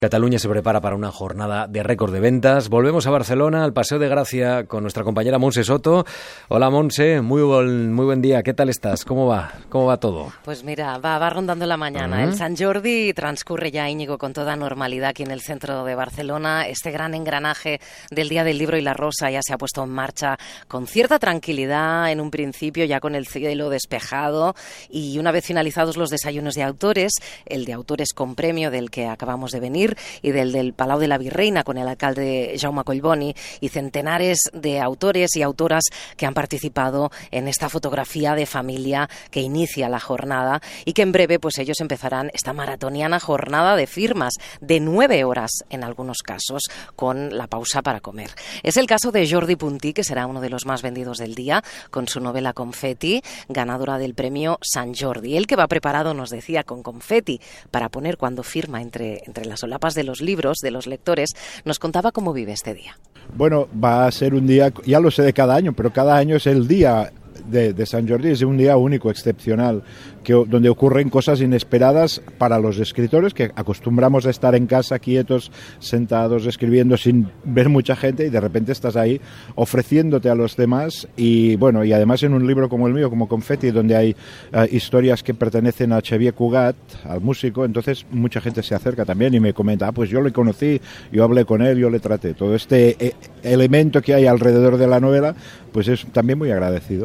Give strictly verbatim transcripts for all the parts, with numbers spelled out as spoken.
Cataluña se prepara para una jornada de récord de ventas. Volvemos a Barcelona, al Paseo de Gracia, con nuestra compañera Montse Soto. Hola, Montse, muy buen, muy buen día. ¿Qué tal estás? ¿Cómo va? ¿Cómo va todo? Pues mira, va, va rondando la mañana. Uh-huh. El Sant Jordi transcurre ya, Íñigo, con toda normalidad aquí en el centro de Barcelona. Este gran engranaje del Día del Libro y la Rosa ya se ha puesto en marcha con cierta tranquilidad en un principio, ya con el cielo despejado. Y una vez finalizados los desayunos de autores, el de autores con premio del que acabamos de venir, y del del Palau de la Virreina con el alcalde Jaume Collboni, y centenares de autores y autoras que han participado en esta fotografía de familia que inicia la jornada y que en breve pues ellos empezarán esta maratoniana jornada de firmas de nueve horas en algunos casos, con la pausa para comer. Es el caso de Jordi Puntí, que será uno de los más vendidos del día, con su novela Confetti, ganadora del premio Sant Jordi. Él, que va preparado, nos decía, con confeti para poner cuando firma entre, entre las solapas de los libros, de los lectores, nos contaba cómo vive este día. Bueno, va a ser un día, ya lo sé de cada año, pero cada año es el día de, de Sant Jordi, es un día único, excepcional, que, donde ocurren cosas inesperadas para los escritores, que acostumbramos a estar en casa quietos, sentados, escribiendo sin ver mucha gente, y de repente estás ahí ofreciéndote a los demás. Y bueno, y además en un libro como el mío, como Confetti, donde hay uh, historias que pertenecen a Xavier Cugat, al músico, entonces mucha gente se acerca también y me comenta, ah, pues yo le conocí, yo hablé con él, yo le traté. Todo este eh, elemento que hay alrededor de la novela, pues es también muy agradecido.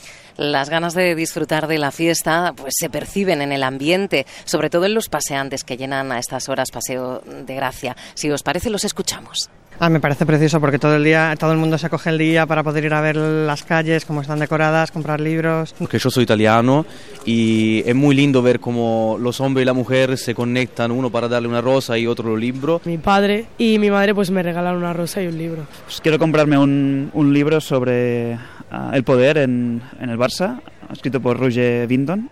Las ganas de disfrutar de la fiesta pues se perciben en el ambiente, sobre todo en los paseantes que llenan a estas horas Paseo de Gracia. Si os parece, los escuchamos. Ah, me parece precioso porque todo el día, todo el mundo se acoge el día para poder ir a ver las calles, cómo están decoradas, comprar libros. Porque yo soy italiano y es muy lindo ver cómo los hombres y la mujer se conectan, uno para darle una rosa y otro un libro. Mi padre y mi madre pues me regalan una rosa y un libro. Pues quiero comprarme un, un libro sobre uh, el poder en, en el Barça, escrito por Roger Vindon.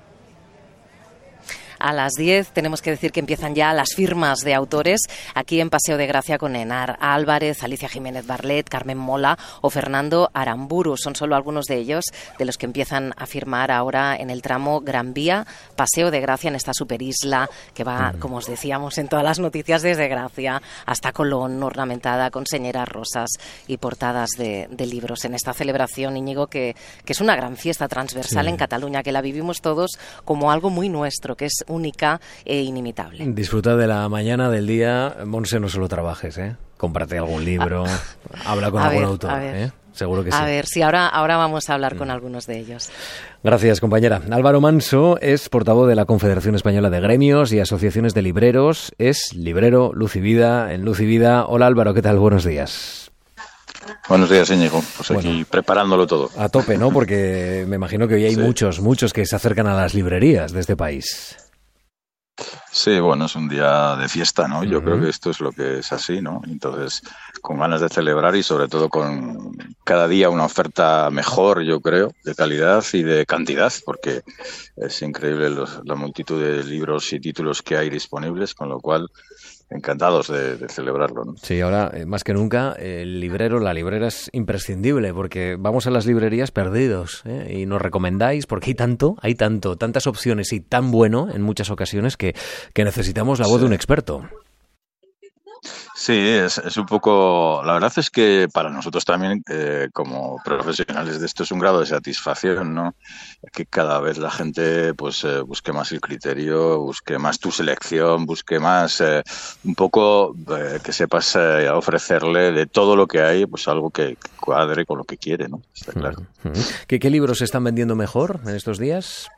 A las diez tenemos que decir que empiezan ya las firmas de autores aquí en Paseo de Gracia con Enar Álvarez, Alicia Jiménez Barlet, Carmen Mola o Fernando Aramburu. Son solo algunos de ellos de los que empiezan a firmar ahora en el tramo Gran Vía, Paseo de Gracia, en esta superisla que va, como os decíamos en todas las noticias, desde Gracia hasta Colón, ornamentada con señeras rosas y portadas de, de libros. En esta celebración, Íñigo, que, que es una gran fiesta transversal sí. en Cataluña, que la vivimos todos como algo muy nuestro, que es única e inimitable. Disfruta de la mañana, del día. Montse, no solo trabajes, ¿eh? Cómprate algún libro, habla con a algún ver, autor, ¿eh? Seguro que a sí. A ver, sí, ahora, ahora vamos a hablar mm. con algunos de ellos. Gracias, compañera. Álvaro Manso es portavoz de la Confederación Española de Gremios y Asociaciones de Libreros. Es librero Luz y Vida en Luz y Vida. Hola, Álvaro, ¿qué tal? Buenos días. Buenos días, Íñigo. Pues aquí bueno, preparándolo todo. A tope, ¿no? Porque me imagino que hoy hay sí. muchos, muchos que se acercan a las librerías de este país. Sí, bueno, es un día de fiesta, ¿no? Yo uh-huh. creo que esto es lo que es así, ¿no? Entonces, con ganas de celebrar y sobre todo con cada día una oferta mejor, yo creo, de calidad y de cantidad, porque es increíble los, la multitud de libros y títulos que hay disponibles, con lo cual encantados de, de celebrarlo, ¿no? Sí, ahora eh, más que nunca el librero, la librera es imprescindible porque vamos a las librerías perdidos, ¿eh? Y nos recomendáis porque hay tanto, hay tanto, tantas opciones y tan bueno en muchas ocasiones que, que necesitamos la voz sí. de un experto. Sí, es, es un poco... La verdad es que para nosotros también, eh, como profesionales de esto, es un grado de satisfacción, ¿no? Que cada vez la gente pues eh, busque más el criterio, busque más tu selección, busque más eh, un poco eh, que sepas eh, ofrecerle de todo lo que hay, pues algo que, que cuadre con lo que quiere, ¿no? Está claro. ¿Qué, qué libros se están vendiendo mejor en estos días?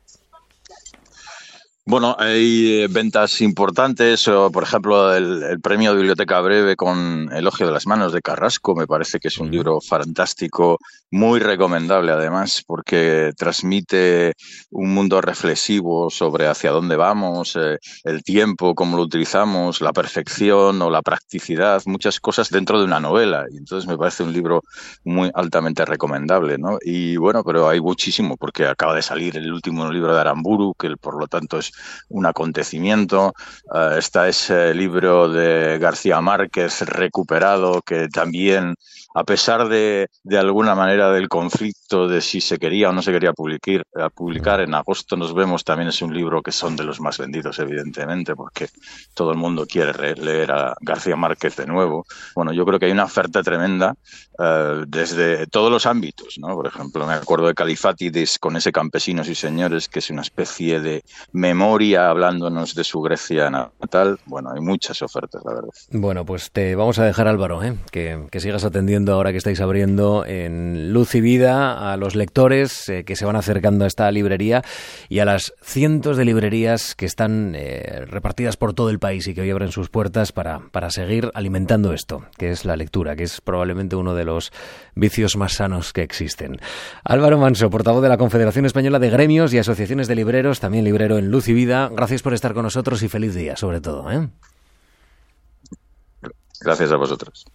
Bueno, hay ventas importantes, o, por ejemplo, el, el premio de Biblioteca Breve con Elogio de las manos de Carrasco, me parece que es un libro fantástico, muy recomendable además, porque transmite un mundo reflexivo sobre hacia dónde vamos, eh, el tiempo, cómo lo utilizamos, la perfección o la practicidad, muchas cosas dentro de una novela, y entonces me parece un libro muy altamente recomendable, ¿no? Y bueno, pero hay muchísimo, porque acaba de salir el último libro de Aramburu, que por lo tanto es un acontecimiento. Uh, está ese libro de García Márquez, Recuperado, que también, a pesar de, de alguna manera del conflicto de si se quería o no se quería publicar, publicar, en agosto nos vemos, también es un libro que son de los más vendidos, evidentemente, porque todo el mundo quiere leer a García Márquez de nuevo. Bueno, yo creo que hay una oferta tremenda uh, desde todos los ámbitos, ¿no? Por ejemplo, me acuerdo de Califátides con ese Campesinos y Señores, que es una especie de memoria hablándonos de su Grecia natal. Bueno, hay muchas ofertas, la verdad. Bueno, pues te vamos a dejar, Álvaro, ¿eh? que, que sigas atendiendo ahora que estáis abriendo en Luz y Vida a los lectores eh, que se van acercando a esta librería y a las cientos de librerías que están eh, repartidas por todo el país y que hoy abren sus puertas para, para seguir alimentando esto, que es la lectura, que es probablemente uno de los vicios más sanos que existen. Álvaro Manso, portavoz de la Confederación Española de Gremios y Asociaciones de Libreros, también librero en Luz y Vida, gracias por estar con nosotros y feliz día, sobre todo, ¿eh? Gracias a vosotros.